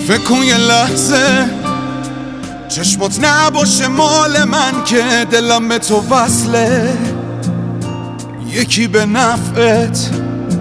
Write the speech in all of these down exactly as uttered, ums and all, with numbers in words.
فکر کن یه لحظه چشمات نباشه مال من که دلم به تو وصله، یکی به نفعت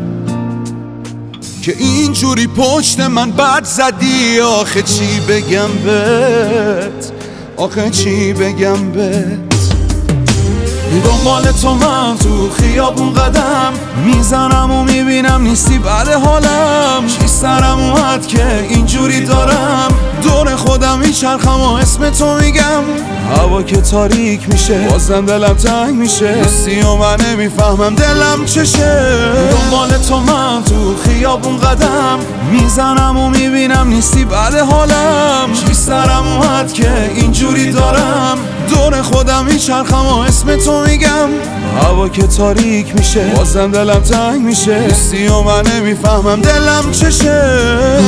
که اینجوری پشت من بد زدی. آخه چی بگم بهت، آخه چی بگم بهت. دنبال تو من تو خیابون قدم میزنم و میبینم نیستی بعد حالم. چی سرم اومد که اینجوری دارم دور خودم میچرخم و اسم تو میگم. هوا که تاریک میشه بازم دلم تنگ میشه، نیستی و من نمیفهمم دلم چشه. دنبال تو من تو خیابون قدم میزنم و میبینم نیستی بعد حالم. چی سرم اومد که اینجوری دارم دور خودم میچرخم و اسم تو میگم. هوا که تاریک میشه بازم دلم تنگ میشه، نیستی و من نمیفهمم دلم چشه.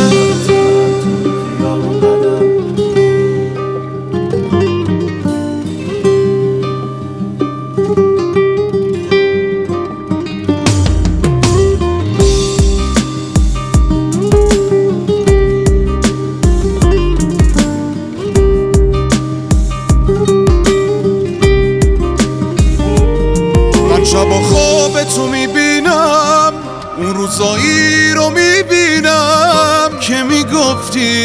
شب و خواب تو میبینم، اون روزایی رو میبینم که میگفتی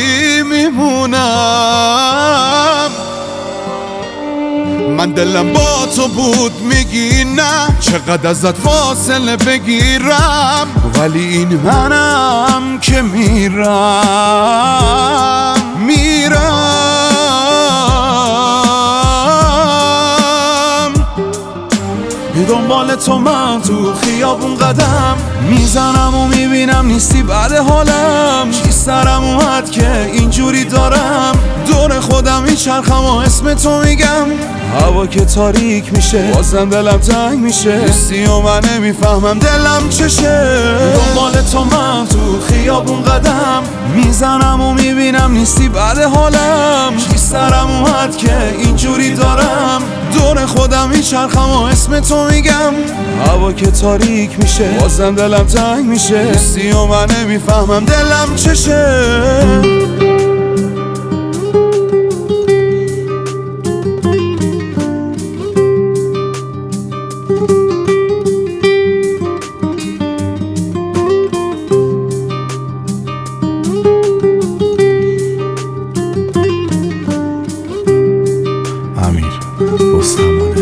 میمونم. من دلم با تو بود میگی نه، چقدر ازت فاصله بگیرم، ولی این منم که میرم میرم. دنبال تو من تو خیابون قدم میزنم و میبینم نیستی بعد حالم. چی سرم اومد که اینجوری دارم دور خودم میچرخم و اسم تو میگم. هوا که تاریک میشه بازم دلم تنگ میشه، نیستی و من نمیفهمم دلم چشه. دنبال تو من تو خیابون قدم میزنم و میبینم نیستی بعد حالم. چی سرم اومد که اینجوری دارم دور خودم میچرخم و اسم تو میگم. هوا که تاریک میشه بازم دلم تنگ میشه، نیستی و من نمیفهمم دلم چشه. امیر رستمانی.